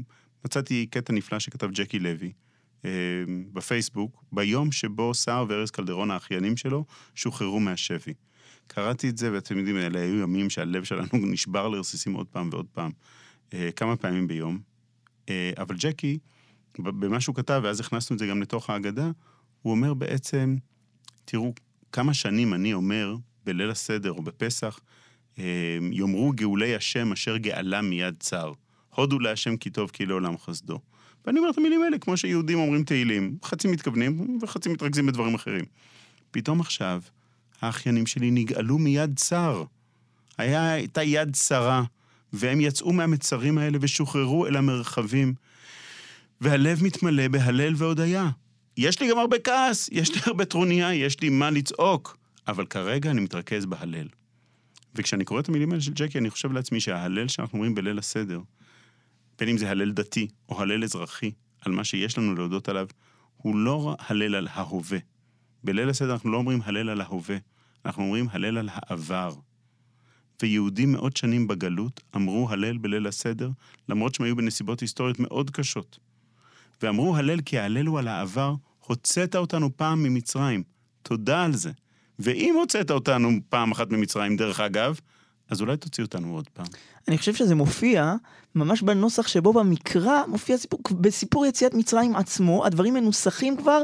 מצאתי קטע נפלא שכתב ג'קי לוי, בפייסבוק, ביום שבו סער וארז קלדרון, האחיינים שלו, שוחררו מהשבי. קראתי את זה, ואתם יודעים, אלה היו ימים שהלב שלנו נשבר לרסיסים עוד פעם ועוד פעם, כמה פעמים ביום. אבל ג'קי, במה שהוא כתב, ואז הכנסנו את זה גם לתוך ההגדה, הוא אומר בעצם, תראו, כמה שנים אני אומר, בליל הסדר או בפסח, יאמרו גאולי השם אשר גאלה מיד צר. הודו להשם כי טוב כי לעולם חסדו. ואני אומר את המילים האלה, כמו שיהודים אומרים תהילים, חצי מתכוונים וחצי מתרכזים בדברים אחרים. פתאום עכשיו, האחיינים שלי נגאלו מיד צר. הייתה יד צרה, והם יצאו מהמצרים האלה ושוחררו אל המרחבים, והלב מתמלא בהלל והודיה. יש לי גם הרבה כעס, יש לי הרבה טרוניה, יש לי מה לצעוק, אבל כרגע אני מתרכז בהלל. וכשאני קורא את המילים האלה של ג'קי, אני חושב לעצמי שההלל שאנחנו אומרים בליל הסדר, בין אם זה הלל דתי או הלל אזרחי, על מה שיש לנו להודות עליו, הוא לא הלל על ההווה. בליל הסדר אנחנו לא אומרים הלל על ההווה, אנחנו אומרים הלל על העבר. ויהודים מאות שנים בגלות אמרו הלל בליל הסדר, למרות שהם היו בנסיבות היסטוריות מאוד קשות. ואמרו הלל כי ההלל הוא על העבר, הוצאת אותנו פעם ממצרים, תודה על זה. ואם הוצאת אותנו פעם אחת ממצרים, דרך אגב, אז אולי תוציא אותנו עוד פעם. אני חושב שזה מופיע ממש בנוסח שבו במקרא מופיע בסיפור יציאת מצרים עצמו, הדברים מנוסחים כבר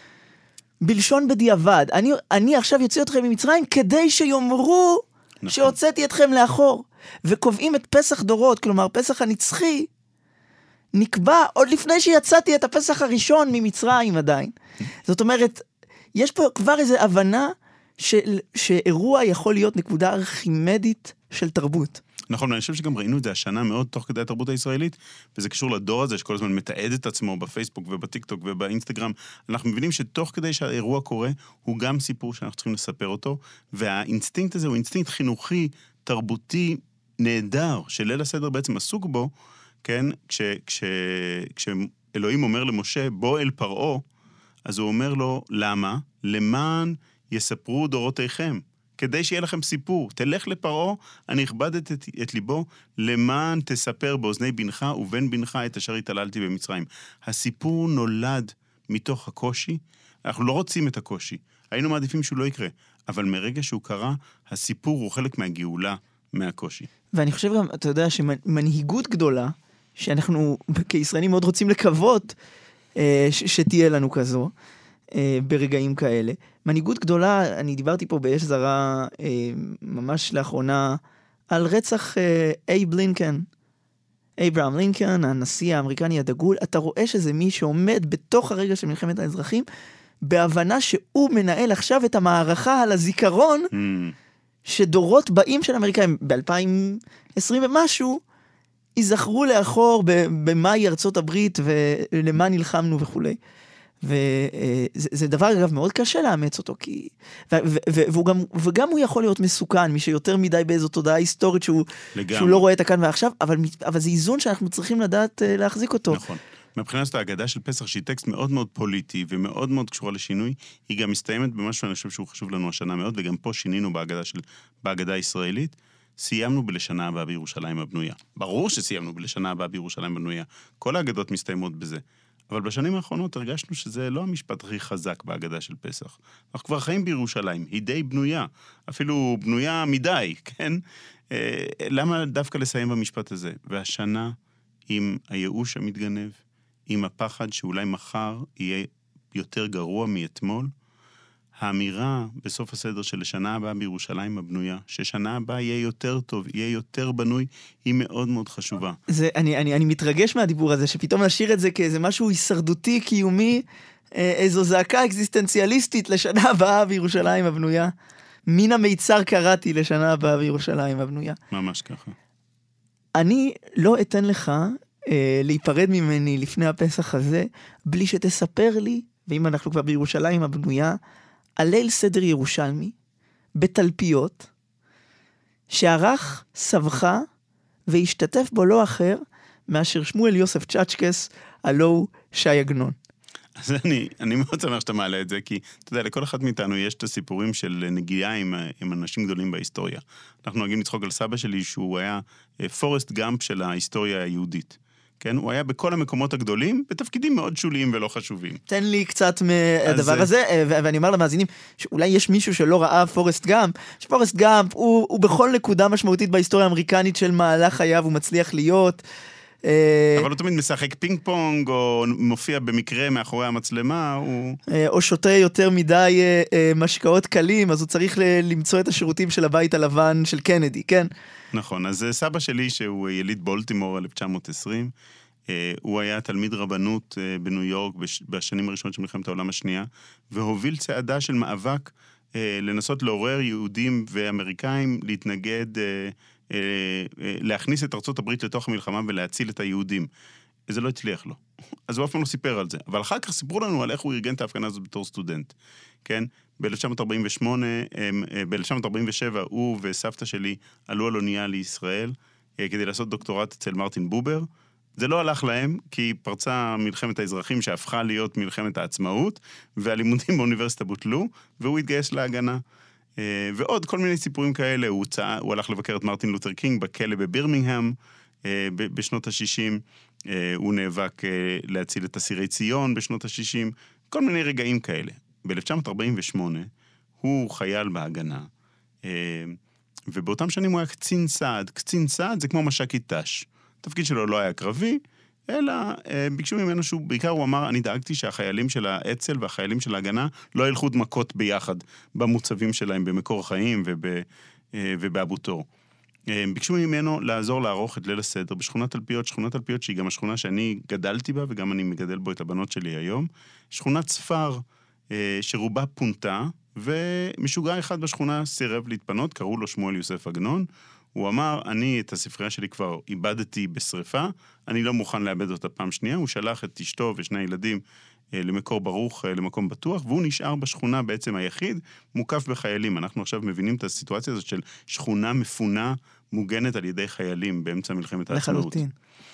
בלשון בדיעבד. אני עכשיו יוציא אתכם ממצרים כדי שיאמרו נכון. שהוצאתי אתכם לאחור, וקובעים את פסח דורות, כלומר פסח הנצחי, נקבע עוד לפני שיצאתי את הפסח הראשון ממצרים עדיין. זאת אומרת, יש פה כבר איזו הבנה שאירוע יכול להיות נקודה ארכימדית של תרבות. נכון, אני חושב שגם ראינו את זה השנה מאוד תוך כדי התרבות הישראלית, וזה קשור לדור הזה שכל הזמן מתעד את עצמו בפייסבוק ובטיקטוק ובאינסטגרם. אנחנו מבינים שתוך כדי שהאירוע קורה, הוא גם סיפור שאנחנו צריכים לספר אותו, והאינסטינקט הזה הוא אינסטינקט חינוכי, תרבותי, נהדר, שליל הסדר בעצם עסוק בו, כן? כשאלוהים אומר למשה, בוא אל פרעה, אז הוא אומר לו, למה? למען יספרו דורותיכם. כדי שיהיה לכם סיפור. תלך לפרעה, אני אכבדת את ליבו, למען תספר באוזני בנך ובן בנך את אשר התעללתי במצרים. הסיפור נולד מתוך הקושי, אנחנו לא רוצים את הקושי, היינו מעדיפים שהוא לא יקרה, אבל מרגע שהוא קרה, הסיפור הוא חלק מהגאולה, מהקושי. ואני חושב גם, אתה יודע, שמנהיגות גדולה, שאנחנו כישראלים מאוד רוצים לקוות, שתהיה לנו כזו, ברגעים כאלה. מנהיגות גדולה, אני דיברתי פה באש זרה ממש לאחרונה על רצח אברהם לינקולן, הנשיא האמריקני הדגול. אתה רואה שזה מי שעומד בתוך הרגע של מלחמת האזרחים, בהבנה שהוא מנהל עכשיו את המערכה על הזיכרון, שדורות באים של אמריקאים ב-2020 ומשהו, ייזכרו לאחור במאי ארצות הברית ולמה נלחמנו וכולי. וזה דבר אגב מאוד קשה לאמץ אותו, וגם הוא יכול להיות מסוכן, מי שיותר מדי באיזו תודעה היסטורית שהוא לא רואה את הכאן ועכשיו, אבל זה איזון שאנחנו צריכים לדעת להחזיק אותו. נכון. מבחינת ההגדה של פסח, שהיא טקסט מאוד מאוד פוליטי ומאוד מאוד קשורה לשינוי, היא גם מסתיימת במשהו שאני חושב שהוא חשוב לנו השנה מאוד, וגם פה שינינו בהגדה הישראלית, סיימנו בלשנה הבאה בירושלים הבנויה. ברור שסיימנו בלשנה הבאה בירושלים הבנויה. כל ההגדות מסתיימות בזה. אבל בשנים האחרונות הרגשנו שזה לא המשפט הכי חזק בהגדה של פסח. אנחנו כבר חיים בירושלים, היא די בנויה, אפילו בנויה מדי, כן? למה דווקא לסיים במשפט הזה? והשנה, עם הייאוש המתגנב, עם הפחד שאולי מחר יהיה יותר גרוע מאתמול, האמירה בסוף הסדר של לשנה הבאה בירושלים הבנויה, ששנה הבאה יהיה יותר טוב, יהיה יותר בנוי, היא מאוד מאוד חשובה. אני מתרגש מהדיבור הזה, שפתאום נשאיר את זה כאיזה משהו הישרדותי, קיומי, איזו זעקה אקזיסטנציאליסטית לשנה הבאה בירושלים הבנויה. מן המיצר קראתי לשנה הבאה בירושלים הבנויה. ממש ככה. אני לא אתן לך להיפרד ממני לפני הפסח הזה, בלי שתספר לי, ואם אנחנו כבר בירושלים הבנויה, על ליל סדר ירושלמי, בתלפיות, שערך סבך והשתתף בו לא אחר, מאשר שמואל יוסף צ'צ'קס, הלוא שי עגנון. אז אני מאוד שמח שאתה מעלה את זה, כי אתה יודע, לכל אחד מאיתנו יש את הסיפורים של נגיעה עם אנשים גדולים בהיסטוריה. אנחנו נוהגים לצחוק על סבא שלי, שהוא היה פורסט גאמפ של ההיסטוריה היהודית. כן? הוא היה בכל המקומות הגדולים, בתפקידים מאוד שוליים ולא חשובים. תן לי קצת מהדבר הזה, ואני אומר למאזינים, שאולי יש מישהו שלא ראה פורסט גאמפ, שפורסט גאמפ הוא בכל נקודה משמעותית בהיסטוריה האמריקנית של מהלך חייו, הוא מצליח להיות. אבל הוא תמיד משחק פינג פונג, או מופיע במקרה מאחורי המצלמה, או שותה יותר מדי משקאות קלים, אז הוא צריך למצוא את השירותים של הבית הלבן של קנדי, כן? נכון, אז סבא שלי, שהוא יליד בולטימור 1920, הוא היה תלמיד רבנות בניו יורק בשנים הראשונות של מלחמת העולם השנייה, והוביל צעדה של מאבק לנסות לעורר יהודים ואמריקאים להתנגד, להכניס את ארצות הברית לתוך המלחמה ולהציל את היהודים. זה לא הצליח לו. אז הוא אף פעם לא סיפר על זה. אבל אחר כך סיפרו לנו על איך הוא ארגן את ההפגנה הזאת בתור סטודנט. כן? ב-1948, ב-1947, הוא וסבתא שלי עלו על אונייה לישראל כדי לעשות דוקטורט אצל מרטין בובר. זה לא הלך להם, כי פרצה מלחמת האזרחים שהפכה להיות מלחמת העצמאות, והלימודים באוניברסיטה בוטלו, והוא התגייס להגנה. ועוד כל מיני סיפורים כאלה, הוא הלך לבקר את מרטין לותר קינג בכלא בבירמינגהם בשנות ה-60, הוא נאבק להציל את אסירי ציון בשנות ה-60, כל מיני רגעים כאלה. ב-1948 הוא חייל בהגנה, ובאותם שנים הוא היה קצין סעד. קצין סעד זה כמו מש"קית ת"ש. התפקיד שלו לא היה קרבי, אלא ביקשו ממנו שהוא, בעיקר הוא אמר, אני דאגתי שהחיילים של האצ"ל והחיילים של ההגנה לא ילכו מכות ביחד במוצבים שלהם במקור החיים ובאבו תור. ביקשו ממנו לעזור לערוך את ליל הסדר בשכונת תלפיות, שכונת תלפיות שהיא גם השכונה שאני גדלתי בה וגם אני מגדל בו את הבנות שלי היום, שכונת ספר שרובה פונתה, ומשוגע אחד בשכונה סירב להתפנות, קראו לו שמואל יוסף עגנון, הוא אמר, אני את הספרייה שלי כבר איבדתי בשריפה, אני לא מוכן לאבד אותה פעם שנייה, הוא שלח את אשתו ושני הילדים למקור ברוך, למקום בטוח, והוא נשאר בשכונה בעצם היחיד, מוקף בחיילים. אנחנו עכשיו מבינים את הסיטואציה הזאת של שכונה מפונה, מוגנת על ידי חיילים באמצע מלחמת העצמאות. לחלוטין.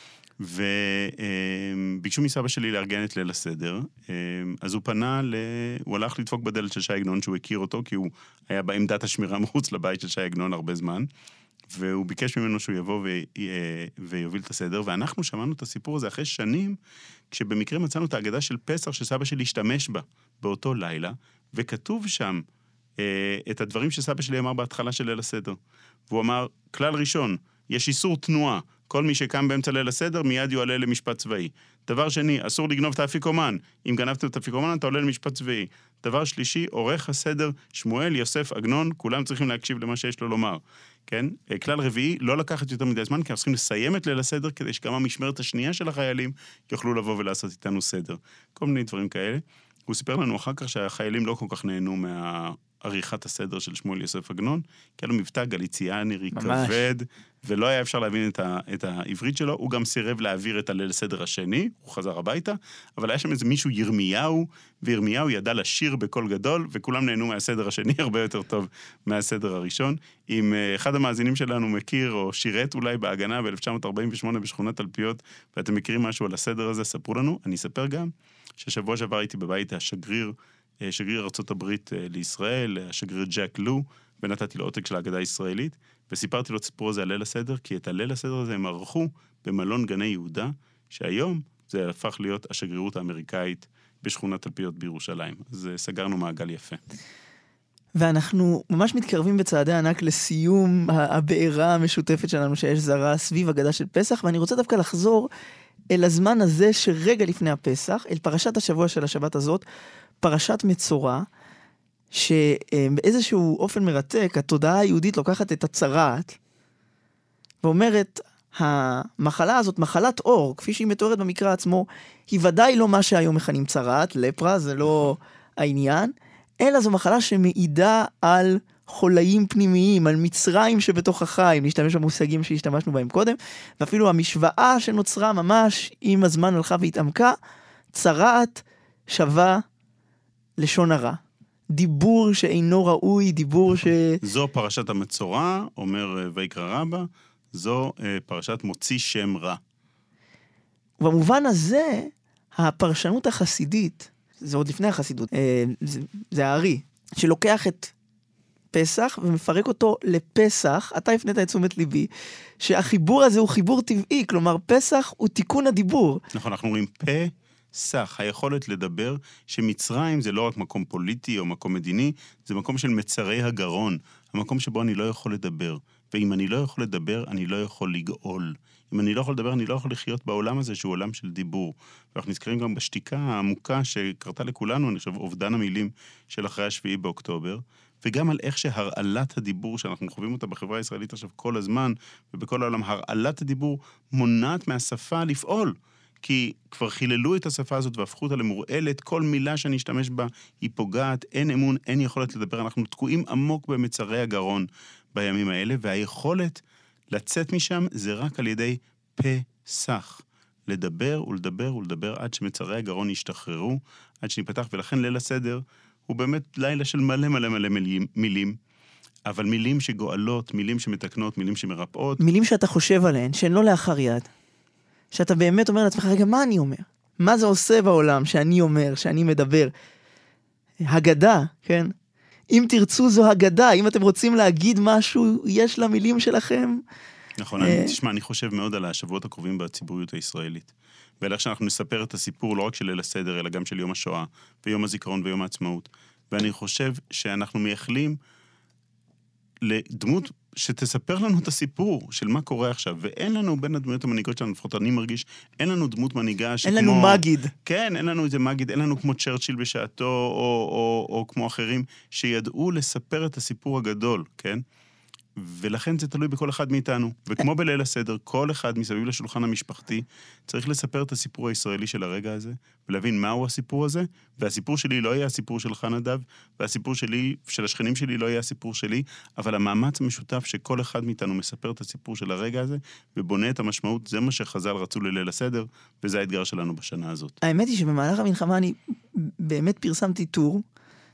וביקשו מסבא שלי לארגן את ליל הסדר, אז הוא פנה, הוא הלך לדפוק בדלת של שי עגנון, שהוא הכיר אותו, כי הוא היה בעמדת השמירה מחוץ לבית של שי עגנון הרבה זמן, והוא ביקש ממנו שהוא יבוא ויוביל את הסדר, ואנחנו שמענו את הסיפור הזה אחרי שנים, כשבמקרה מצאנו את ההגדה של פסח שסבא שלי השתמש בה באותו לילה, וכתוב שם את הדברים שסבא שלי אמר בהתחלה של ליל הסדר. והוא אמר, כלל ראשון, יש איסור תנועה, כל מי שקם באמצע ליל הסדר מיד יועלה למשפט צבאי. דבר שני, אסור לגנוב את האפיקומן. אם גנבתם את האפיקומן, אתה עולה למשפט צבאי. דבר שלישי, עורך הסדר, שמואל יוסף עגנון, כולם צריכים להקשיב למה שיש לו לומר. כן? כלל רביעי, לא לקחת יותר מדי זמן, כי אנחנו צריכים לסיים את ליל הסדר, כדי שגם המשמרת השנייה של החיילים יוכלו לבוא ולעשות איתנו סדר. כל מיני דברים כאלה. הוא סיפר לנו אחר כך שהחיילים לא כל כך נהנו עריכת הסדר של שמואל יוסף עגנון, כי היה לו מבטא גליציאני כבד, ולא היה אפשר להבין את העברית שלו, הוא גם סירב להעביר את הליל הסדר השני, הוא חזר הביתה, אבל היה שם איזה מישהו ירמיהו, וירמיהו ידע לשיר בקול גדול, וכולם נהנו מהסדר השני הרבה יותר טוב מהסדר הראשון. אם אחד המאזינים שלנו מכיר, או שירת אולי בהגנה ב-1948 בשכונת תלפיות, ואתם מכירים משהו על הסדר הזה, ספרו לנו. אני אספר גם ששבוע שעבר הייתי בבית השגריר ארצות הברית לישראל, השגריר ג'ק לו, ונתתי לו עותק של ההגדה הישראלית, וסיפרתי לו את הסיפור הזה על ליל הסדר, כי את הליל הסדר הזה הם ערכו במלון גני יהודה, שהיום זה הפך להיות השגרירות האמריקאית בשכונת תלפיות בירושלים. אז סגרנו מעגל יפה. ואנחנו ממש מתקרבים בצעדי ענק לסיום הבעירה המשותפת שלנו שיש זרה סביב הגדה של פסח, ואני רוצה דווקא לחזור אל הזמן הזה שרגע לפני הפסח, אל פרשת השבוע של השבת הזאת, פרשת מצורע, שבאיזשהו אופן מרתק, התודעה היהודית לוקחת את הצרעת, ואומרת, המחלה הזאת, מחלת אור, כפי שהיא מתוארת במקרא עצמו, היא ודאי לא מה שהיום מכנים צרעת, לפרה, זה לא העניין, אלא זו מחלה שמעידה על חולאים פנימיים, על מצרים שבתוך החיים, להשתמש במושגים שהשתמשנו בהם קודם, ואפילו המשוואה שנוצרה ממש עם הזמן הלכה והתעמקה, צרעת שווה לשון הרע. דיבור שאינו ראוי, דיבור זו פרשת המצורע, אומר ויקרא רבא, זו פרשת מוציא שם רע. במובן הזה, הפרשנות החסידית, זה עוד לפני החסידות, זה הארי, שלוקח את פסח ומפרק אותו לפסח, אתה הפנית את תשומת ליבי, שהחיבור הזה הוא חיבור טבעי, כלומר פסח הוא תיקון הדיבור. נכון, אנחנו אומרים פסח, היכולת לדבר שמצרים זה לא רק מקום פוליטי או מקום מדיני, זה מקום של מצרי הגרון, המקום שבו אני לא יכול לדבר. ואם אני לא יכול לדבר, אני לא יכול לגאול. אם אני לא יכול לדבר, אני לא יכול לחיות בעולם הזה שהוא עולם של דיבור. ואנחנו נזכרים גם בשתיקה העמוקה שקרתה לכולנו, אני חושב, אובדן המילים של אחרי 7 באוקטובר, וגם על איך שהרעלת הדיבור, שאנחנו חווים אותה בחברה הישראלית עכשיו כל הזמן, ובכל העולם, הרעלת הדיבור מונעת מהשפה לפעול. כי כבר חיללו את השפה הזאת והפכו אותה למורעלת, כל מילה שאני אשתמש בה היא פוגעת, אין אמון, אין יכולת לדבר, אנחנו תקועים עמוק במצרי הגרון בימים האלה, והיכולת לצאת משם זה רק על ידי פסח. לדבר ולדבר ולדבר עד שמצרי הגרון ישתחררו, עד שניפתח, ולכן ליל הסדר הוא באמת לילה של מלא מלא מלא מילים, אבל מילים שגואלות, מילים שמתקנות, מילים שמרפאות. מילים שאתה חושב עליהן, שהן לא לאחר יד. שאתה באמת אומר לעצמך, רגע, מה אני אומר? מה זה עושה בעולם שאני אומר, שאני מדבר? הגדה, כן? אם תרצו זו הגדה, אם אתם רוצים להגיד משהו, יש למילים שלכם. נכון, תשמע, אני חושב מאוד על השבועות הקרובים בציבוריות הישראלית. ועל איך שאנחנו נספר את הסיפור לא רק של ליל הסדר, אלא גם של יום השואה, ויום הזיכרון ויום העצמאות. ואני חושב שאנחנו מייחלים לדמות שתספר לנו את הסיפור של מה קורה עכשיו, ואין לנו בין הדמויות המנהיגות שלנו, לפחות אני מרגיש, אין לנו דמות מנהיגה שכמו... אין לנו מגיד. כן, אין לנו איזה מגיד, אין לנו כמו צ'רצ'יל בשעתו, או כמו אחרים, שידעו לספר את הסיפור הגדול, כן? ולכן זה תלוי בכל אחד מאיתנו. וכמו בליל הסדר, כל אחד מסביב לשולחן המשפחתי צריך לספר את הסיפור הישראלי של הרגע הזה, ולהבין מהו הסיפור הזה, והסיפור שלי לא יהיה הסיפור שלך נדב, והסיפור שלי, של השכנים שלי לא יהיה הסיפור שלי, אבל המאמץ המשותף שכל אחד מאיתנו מספר את הסיפור של הרגע הזה, ובונה את המשמעות, זה מה שחז"ל רצו לליל הסדר, וזה האתגר שלנו בשנה הזאת. האמת היא שבמהלך המלחמה אני באמת פרסמתי טור,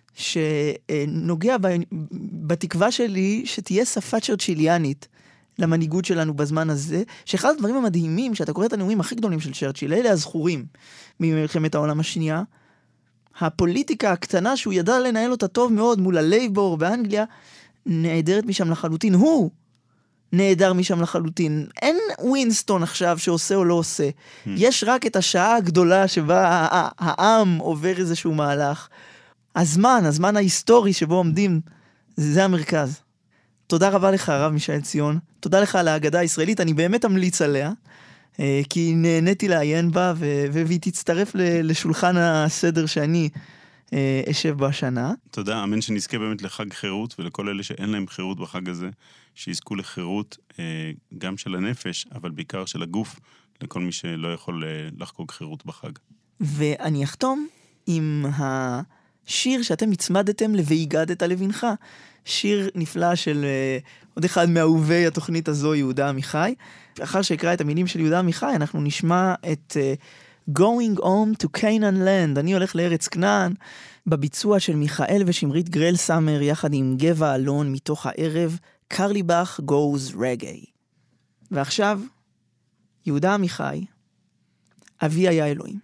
שנוגע בתקווה שלי שתהיה שפה צ'רצ'יליאנית למנהיגות שלנו בזמן הזה, שאחד הדברים המדהימים, שאתה קורא את הנאומים הכי גדולים של צ'רצ'יל, אלה הזכורים ממלחמת העולם השנייה, הפוליטיקה הקטנה שהוא ידע לנהל אותה טוב מאוד מול הלייבור באנגליה, נעדרת משם לחלוטין. הוא נעדר משם לחלוטין. אין ווינסטון עכשיו שעושה או לא עושה. יש רק את השעה הגדולה שבה העם עובר איזשהו מהלך. הזמן ההיסטורי שבו עומדים, זה המרכז. תודה רבה לך, הרב מישאל ציון. תודה לך על ההגדה הישראלית, אני באמת אמליץ עליה, כי נהניתי לעיין בה, והיא תצטרף לשולחן הסדר שאני אשב בו השנה. תודה, אמן שנזכה באמת לחג חירות, ולכל אלה שאין להם חירות בחג הזה, שיזכו לחירות גם של הנפש, אבל בעיקר של הגוף, לכל מי שלא יכול לחגוג חירות בחג. ואני אחתום עם שיר שאתם הצמדתם ל"ויגדת לבנך", שיר נפלא של עוד אחד מאהובי התוכנית הזו, יהודה עמיחי. אחר שיקרא את המילים של יהודה עמיחי, אנחנו נשמע את Going Home to Canaan Land, אני הולך לארץ כנען, בביצוע של מיכאל ושמרית גרל סאמר, יחד עם גבע אלון מתוך הערב, קרליבך Goes Reggae. ועכשיו, יהודה עמיחי, אבי היה אלוהים.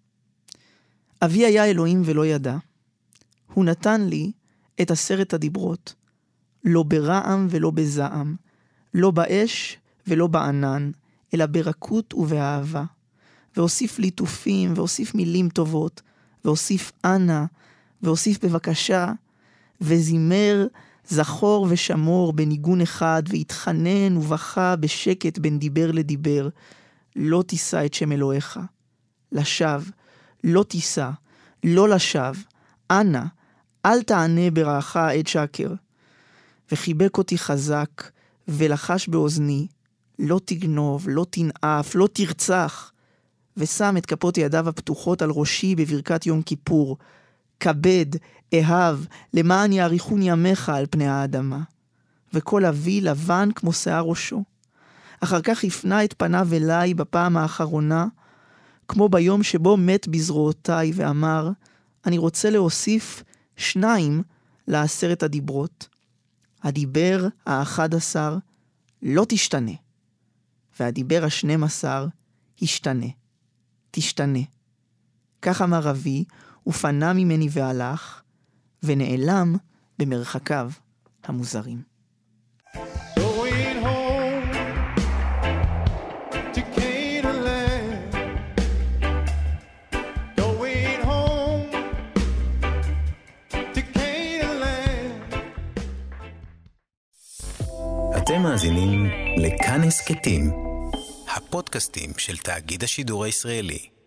אבי היה אלוהים ולא ידע. הוא נתן לי את 10 הדיברות, לא ברעם ולא בזעם, לא באש ולא בענן, אלא ברכות ובאהבה. והוסיף ליטופים, והוסיף מילים טובות, והוסיף אנא, והוסיף בבקשה, וזימר זכור ושמור בניגון אחד, והתחנן ובכה בשקט בין דיבר לדיבר, לא תישא את שם אלוהיך, לשווא, לא תישא, לא לשווא, אנא, אל תענה ברעך עד שקר. וחיבק אותי חזק, ולחש באוזני, לא תגנוב, לא תנאף, לא תרצח, ושם את כפות ידיו הפתוחות על ראשי בברכת יום כיפור, כבד, אהב, למען יאריכון ימיך על פני האדמה. וכל אבי לבן כמו שיער ראשו. אחר כך הפנה את פניו אליי בפעם האחרונה, כמו ביום שבו מת בזרועותיי, ואמר, אני רוצה להוסיף 2 ל10 הדיברות. הדיבר 11 לא תשתנה, והדיבר 12 ישתנה, תשתנה. כך אמר אבי, ופנה ממני והלך, ונעלם במרחקיו המוזרים. Going home to Canaan land. Going home to Canaan land. אתם מאזינים לכאן הסכתים, הפודקאסטים של תאגיד השידור הישראלי.